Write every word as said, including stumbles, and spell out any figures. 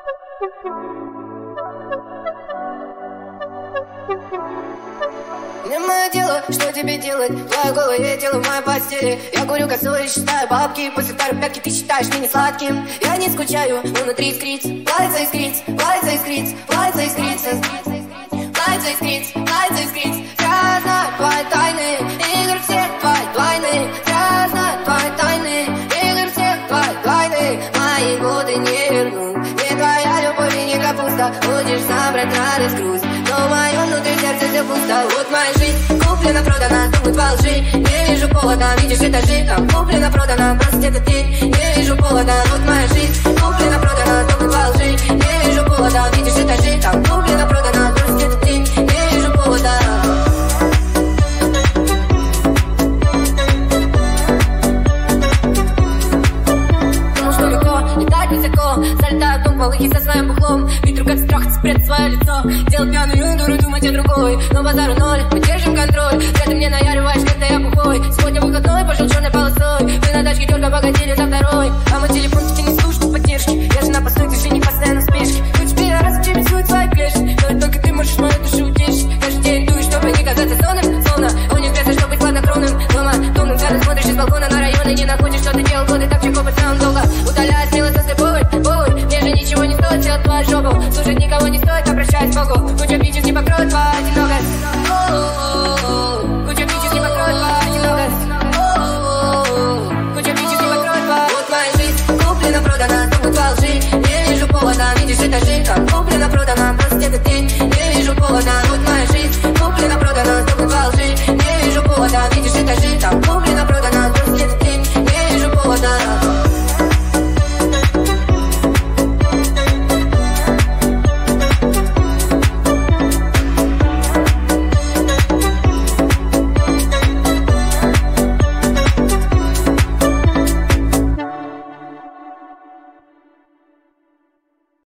Не мое дело, что тебе делать? Твоя голова, я делаю в моей постели. Я курю косу и считаю бабки. После второй пятки ты считаешь меня сладким. Я не скучаю, но внутри искрит. Плавится искрит, плавится искрит, плавится искрит. Плавится искрит, плавится искрит. Я знаю твои тайны, игры все твои двойны. Я знаю твои тайны, игры все твои двойны. Мои годы не верну. Не твоя любовь и не капуста. Будешь забрать радость, грусть. Но в моем внутри сердце все пусто. Вот моя жизнь куплена, продана, думают во лжи. Не вижу повода, видишь этажи. Там куплена, продана, просто это ты. Не вижу повода, вот моя жизнь куплена, продана, думают во лжи. Не вижу повода, видишь этажи. Там куплена, продана, просто это ты. Не вижу повода. Думал, что легко летать высоко. Залетаю в дом малыхи со своим бухлом. Ветру как страх спрятать свое лицо. Делать пьяную дуру, думать о другой. Но базару ноль, мы держим контроль. Ты мне наяриваешь, когда я бухой. Сегодня выходной, пошел черной полосой. Вы на тачке дерга погодили за второй. А мой телефон таки не служит поддержки. Я же на посту, ты же не постоянно в спешке. Хоть тебе раз чем рисует свои клешни. Но только ты можешь мою душу утешить. Каждый день дуешь, чтобы не казаться сонным. Словно он не вкрется, чтобы быть хладнокровным. Дома томным взглядом смотришь из балкона на район. И не находишь, что ты делал годы, так чего быть сам долго. Удаляя смело со слеповой, повой. Мне же ничего не стоит сделать твою жопу. Слушать никого не стоит, обращаясь к Богу. Куча бичев не покроет твою одинокость. Куча бичев не покроет твою одинокость. Куча бичев не покроет твою. Вот моя жизнь куплена, продана, думают во лжи. Не вижу повода, видишь этажи. Там